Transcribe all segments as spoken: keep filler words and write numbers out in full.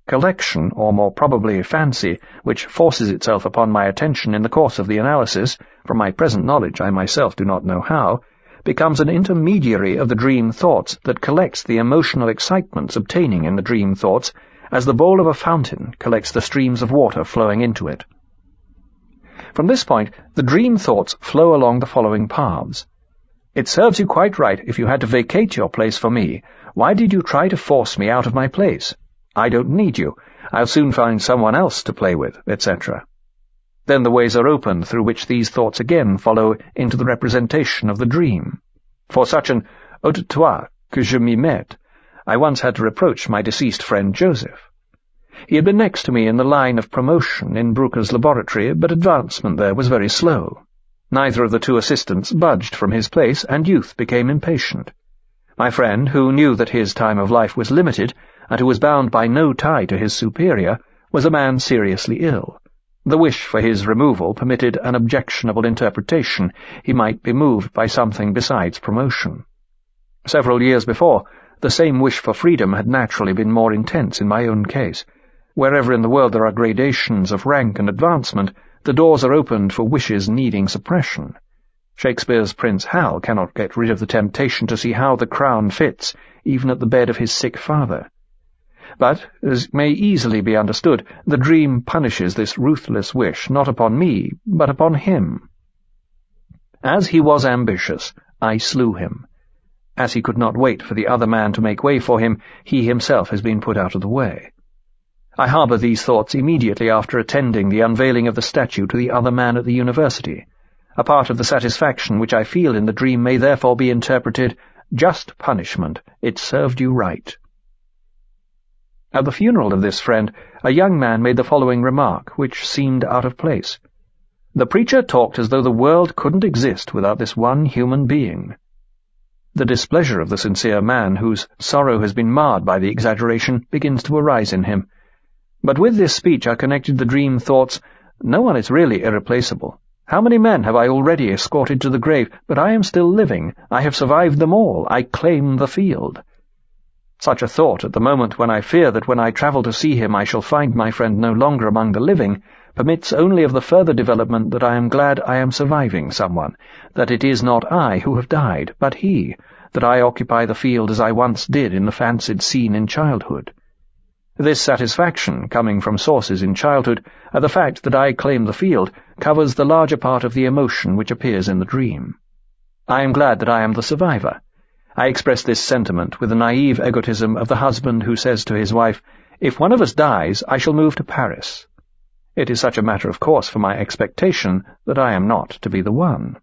collection, or more probably fancy, which forces itself upon my attention in the course of the analysis, from my present knowledge I myself do not know how, becomes an intermediary of the dream thoughts that collects the emotional excitements obtaining in the dream thoughts as the bowl of a fountain collects the streams of water flowing into it. From this point, the dream thoughts flow along the following paths. It serves you quite right if you had to vacate your place for me. Why did you try to force me out of my place? I don't need you. I'll soon find someone else to play with, et cetera. Then the ways are opened through which these thoughts again follow into the representation of the dream. For such an « Ôte toi que je m'y mette » I once had to reproach my deceased friend Joseph. He had been next to me in the line of promotion in Bruker's laboratory, but advancement there was very slow. Neither of the two assistants budged from his place, and youth became impatient. My friend, who knew that his time of life was limited, and who was bound by no tie to his superior, was a man seriously ill. The wish for his removal permitted an objectionable interpretation. He might be moved by something besides promotion. Several years before, the same wish for freedom had naturally been more intense in my own case. Wherever in the world there are gradations of rank and advancement, the doors are opened for wishes needing suppression. Shakespeare's Prince Hal cannot get rid of the temptation to see how the crown fits, even at the bed of his sick father. But, as may easily be understood, the dream punishes this ruthless wish not upon me, but upon him. As he was ambitious, I slew him. As he could not wait for the other man to make way for him, he himself has been put out of the way. I harbour these thoughts immediately after attending the unveiling of the statue to the other man at the university. A part of the satisfaction which I feel in the dream may therefore be interpreted, just punishment, it served you right. At the funeral of this friend, a young man made the following remark, which seemed out of place. The preacher talked as though the world couldn't exist without this one human being. The displeasure of the sincere man, whose sorrow has been marred by the exaggeration, begins to arise in him. But with this speech are connected the dream thoughts, no one is really irreplaceable. How many men have I already escorted to the grave, but I am still living. I have survived them all. I claim the field. Such a thought, at the moment when I fear that when I travel to see him I shall find my friend no longer among the living, permits only of the further development that I am glad I am surviving someone, that it is not I who have died, but he, that I occupy the field as I once did in the fancied scene in childhood. This satisfaction, coming from sources in childhood, at the fact that I claim the field, covers the larger part of the emotion which appears in the dream. I am glad that I am the survivor. I express this sentiment with the naive egotism of the husband who says to his wife, "If one of us dies, I shall move to Paris." It is such a matter of course for my expectation that I am not to be the one.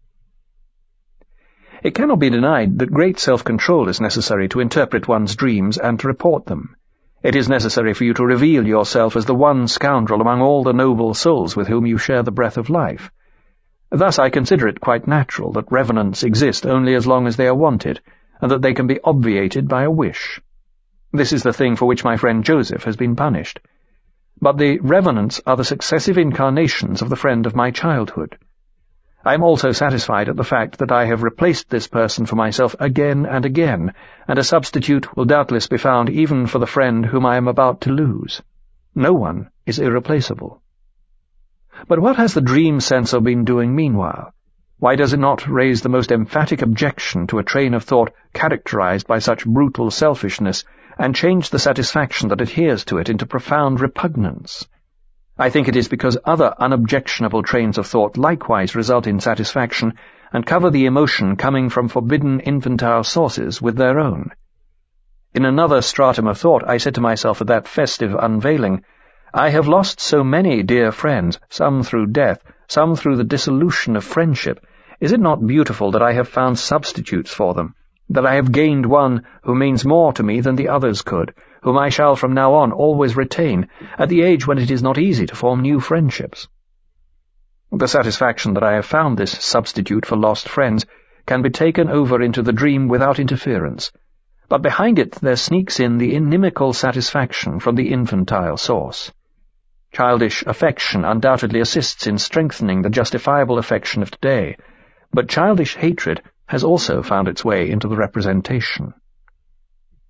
It cannot be denied that great self-control is necessary to interpret one's dreams and to report them. It is necessary for you to reveal yourself as the one scoundrel among all the noble souls with whom you share the breath of life. Thus I consider it quite natural that revenants exist only as long as they are wanted, and that they can be obviated by a wish. This is the thing for which my friend Joseph has been punished. But the revenants are the successive incarnations of the friend of my childhood. I am also satisfied at the fact that I have replaced this person for myself again and again, and a substitute will doubtless be found even for the friend whom I am about to lose. No one is irreplaceable. But what has the dream censor been doing meanwhile? Why does it not raise the most emphatic objection to a train of thought characterized by such brutal selfishness, and change the satisfaction that adheres to it into profound repugnance? I think it is because other unobjectionable trains of thought likewise result in satisfaction, and cover the emotion coming from forbidden infantile sources with their own. In another stratum of thought I said to myself at that festive unveiling, I have lost so many dear friends, some through death, some through the dissolution of friendship. Is it not beautiful that I have found substitutes for them, that I have gained one who means more to me than the others could, whom I shall from now on always retain, at the age when it is not easy to form new friendships? The satisfaction that I have found this substitute for lost friends can be taken over into the dream without interference, but behind it there sneaks in the inimical satisfaction from the infantile source. Childish affection undoubtedly assists in strengthening the justifiable affection of today, but childish hatred has also found its way into the representation.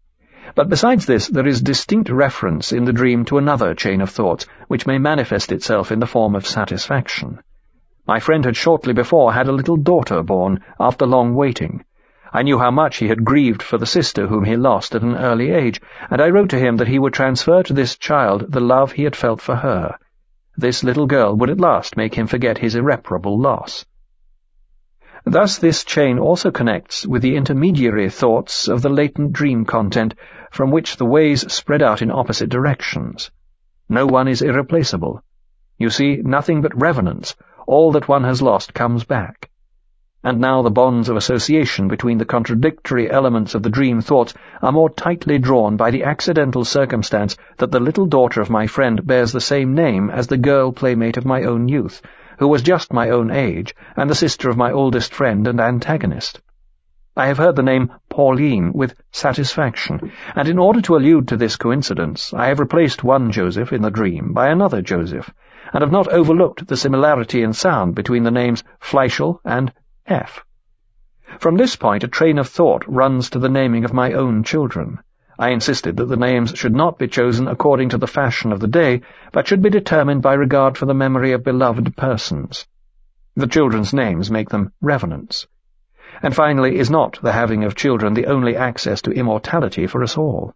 But besides this, there is distinct reference in the dream to another chain of thoughts, which may manifest itself in the form of satisfaction. My friend had shortly before had a little daughter born, after long waiting. I knew how much he had grieved for the sister whom he lost at an early age, and I wrote to him that he would transfer to this child the love he had felt for her. This little girl would at last make him forget his irreparable loss. Thus this chain also connects with the intermediary thoughts of the latent dream content, from which the ways spread out in opposite directions. No one is irreplaceable. You see, nothing but revenants. All that one has lost comes back. And now the bonds of association between the contradictory elements of the dream thoughts are more tightly drawn by the accidental circumstance that the little daughter of my friend bears the same name as the girl playmate of my own youth, who was just my own age, and the sister of my oldest friend and antagonist. I have heard the name Pauline with satisfaction, and in order to allude to this coincidence, I have replaced one Joseph in the dream by another Joseph, and have not overlooked the similarity in sound between the names Fleischl and F. From this point a train of thought runs to the naming of my own children. I insisted that the names should not be chosen according to the fashion of the day, but should be determined by regard for the memory of beloved persons. The children's names make them revenants. And finally, is not the having of children the only access to immortality for us all?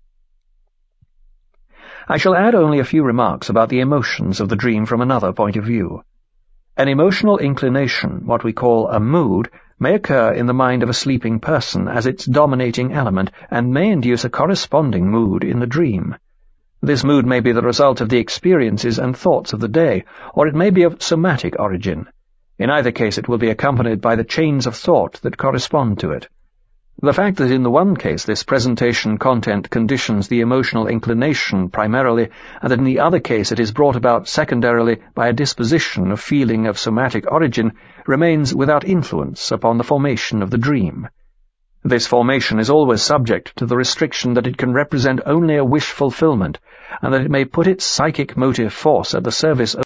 I shall add only a few remarks about the emotions of the dream from another point of view. An emotional inclination, what we call a mood, may occur in the mind of a sleeping person as its dominating element, and may induce a corresponding mood in the dream. This mood may be the result of the experiences and thoughts of the day, or it may be of somatic origin. In either case it will be accompanied by the chains of thought that correspond to it. The fact that in the one case this presentation content conditions the emotional inclination primarily, and that in the other case it is brought about secondarily by a disposition of feeling of somatic origin, remains without influence upon the formation of the dream. This formation is always subject to the restriction that it can represent only a wish fulfillment, and that it may put its psychic motive force at the service